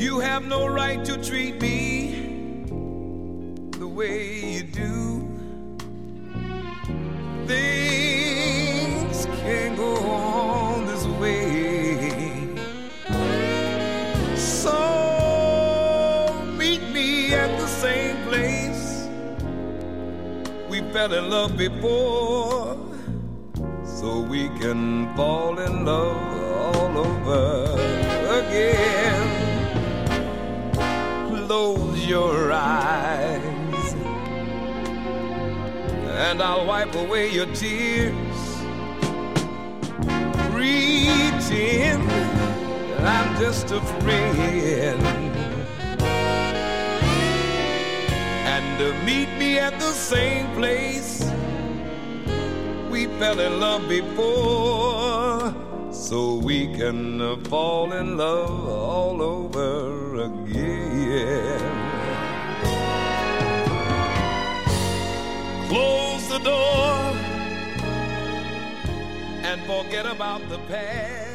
You have no right to treat me the way you do. Things can't go on this way. So meet me at the same place we fell in love before, so we can fall in love all over again. Close your eyes and I'll wipe away your tears. Pretend I'm just a friend, and meet me at the same place we fell in love before, so we can fall in love all over again. Close the door and forget about the past.